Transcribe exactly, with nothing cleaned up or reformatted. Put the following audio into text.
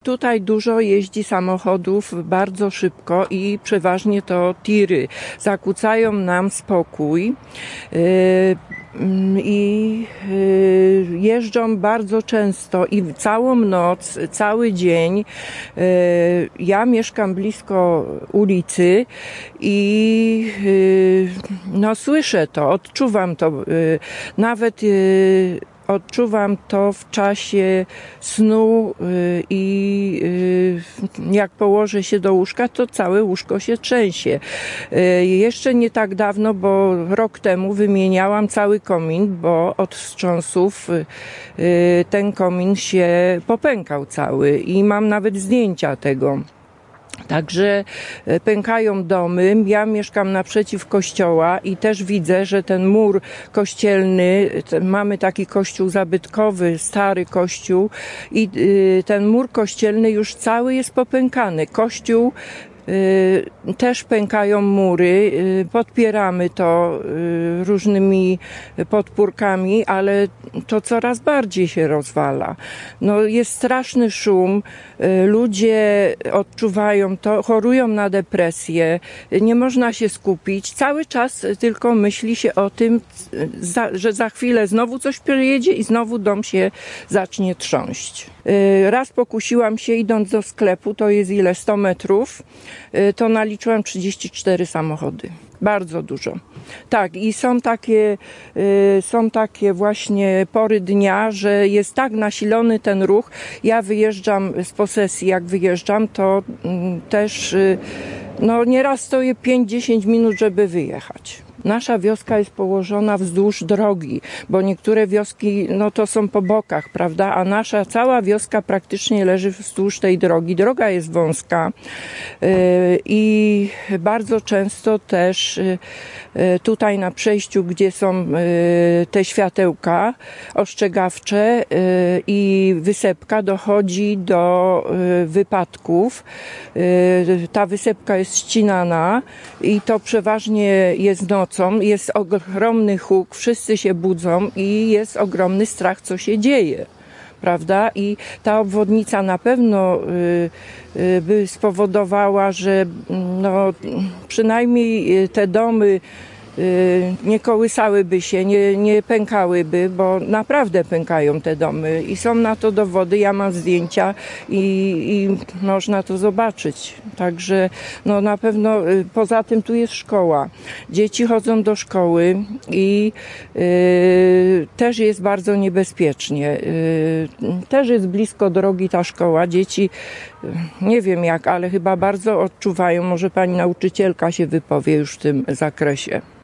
Tutaj dużo jeździ samochodów bardzo szybko i przeważnie to tiry. Zakłócają nam spokój i jeżdżą bardzo często i całą noc, cały dzień. Ja mieszkam blisko ulicy i no, słyszę to, odczuwam to. Nawet Odczuwam to w czasie snu i jak położę się do łóżka, to całe łóżko się trzęsie. Jeszcze nie tak dawno, bo rok temu wymieniałam cały komin, bo od wstrząsów ten komin się popękał cały i mam nawet zdjęcia tego. Także pękają domy. Ja mieszkam naprzeciw kościoła i też widzę, że ten mur kościelny, mamy taki kościół zabytkowy, stary kościół i ten mur kościelny już cały jest popękany. Kościół też pękają mury, podpieramy to różnymi podpórkami, ale to coraz bardziej się rozwala. No, jest straszny szum, ludzie odczuwają to, chorują na depresję, nie można się skupić, cały czas tylko myśli się o tym, że za chwilę znowu coś przyjedzie i znowu dom się zacznie trząść. Raz pokusiłam się, idąc do sklepu, to jest ile, sto metrów, to naliczyłam trzydzieści cztery samochody. Bardzo dużo. Tak, i są takie, są takie właśnie pory dnia, że jest tak nasilony ten ruch. Ja wyjeżdżam z posesji, jak wyjeżdżam, to też no nieraz stoję pięć dziesięć minut, żeby wyjechać. Nasza wioska jest położona wzdłuż drogi, bo niektóre wioski no to są po bokach, prawda, a nasza cała wioska praktycznie leży wzdłuż tej drogi. Droga jest wąska yy, i bardzo często też yy, tutaj na przejściu, gdzie są yy, te światełka ostrzegawcze yy, i wysepka, dochodzi do yy, wypadków. Yy, ta wysepka jest ścinana i to przeważnie jest nocą. Jest ogromny huk, wszyscy się budzą i jest ogromny strach, co się dzieje, prawda? I ta obwodnica na pewno y, y, by spowodowała, że no, przynajmniej te domy nie kołysałyby się, nie, nie pękałyby, bo naprawdę pękają te domy i są na to dowody, ja mam zdjęcia i, i można to zobaczyć. Także no na pewno, poza tym tu jest szkoła. Dzieci chodzą do szkoły i y, też jest bardzo niebezpiecznie. Y, też jest blisko drogi ta szkoła. Dzieci, nie wiem jak, ale chyba bardzo odczuwają, może pani nauczycielka się wypowie już w tym zakresie.